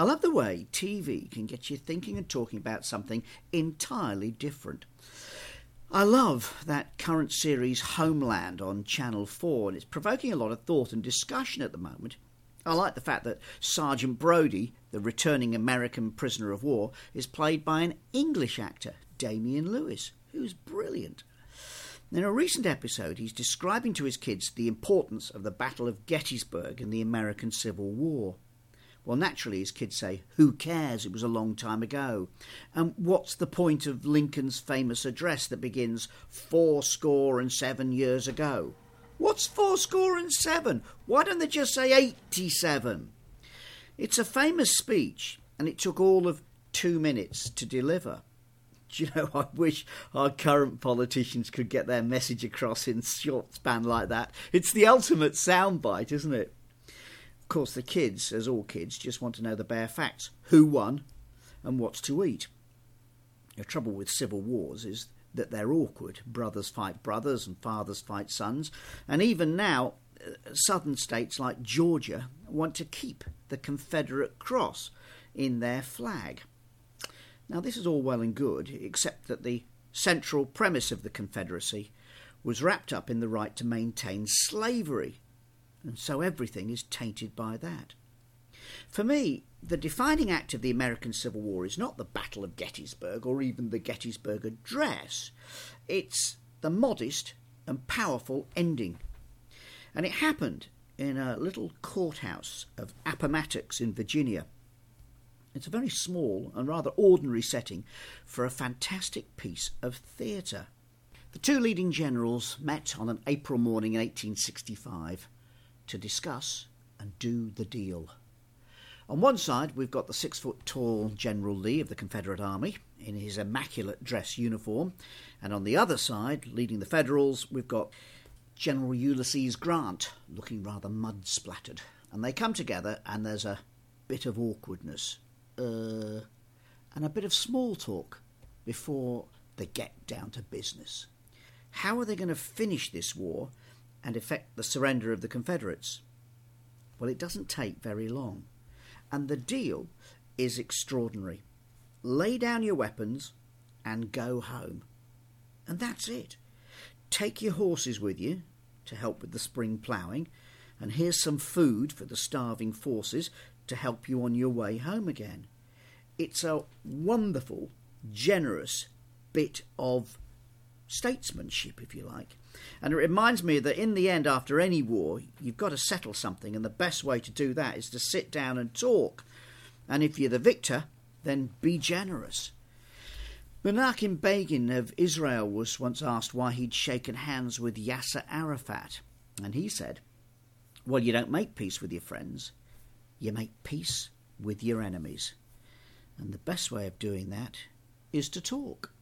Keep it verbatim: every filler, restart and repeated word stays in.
I love the way T V can get you thinking and talking about something entirely different. I love that current series Homeland on Channel four, and it's provoking a lot of thought and discussion at the moment. I like the fact that Sergeant Brody, the returning American prisoner of war, is played by an English actor, Damian Lewis, who's brilliant. In a recent episode, he's describing to his kids the importance of the Battle of Gettysburg in the American Civil War. Well, naturally, his kids say, who cares, it was a long time ago. And what's the point of Lincoln's famous address that begins, four score and seven years ago? What's four score and seven? Why don't they just say eighty-seven? It's a famous speech, and it took all of two minutes to deliver. Do you know, I wish our current politicians could get their message across in a short span like that. It's the ultimate soundbite, isn't it? Of course, the kids, as all kids, just want to know the bare facts. Who won and what's to eat. The trouble with civil wars is that they're awkward. Brothers fight brothers and fathers fight sons. And even now, southern states like Georgia want to keep the Confederate cross in their flag. Now, this is all well and good, except that the central premise of the Confederacy was wrapped up in the right to maintain slavery. And so everything is tainted by that. For me, the defining act of the American Civil War is not the Battle of Gettysburg or even the Gettysburg Address. It's the modest and powerful ending. And it happened in a little courthouse of Appomattox in Virginia. It's a very small and rather ordinary setting for a fantastic piece of theatre. The two leading generals met on an April morning in eighteen sixty-five to discuss and do the deal. On one side, we've got the six-foot-tall General Lee of the Confederate Army in his immaculate dress uniform, and on the other side, leading the Federals, we've got General Ulysses Grant, looking rather mud-splattered. And they come together, and there's a bit of awkwardness, uh, and a bit of small talk before they get down to business. How are they going to finish this war and effect the surrender of the Confederates? Well, it doesn't take very long. And the deal is extraordinary. Lay down your weapons and go home. And that's it. Take your horses with you to help with the spring ploughing, and here's some food for the starving forces to help you on your way home again. It's a wonderful, generous bit of statesmanship, if you like. And it reminds me that in the end, after any war, you've got to settle something, and the best way to do that is to sit down and talk. And if you're the victor, then be generous. Menachem Begin of Israel was once asked why he'd shaken hands with Yasser Arafat, and he said, well, you don't make peace with your friends, you make peace with your enemies. And the best way of doing that is to talk.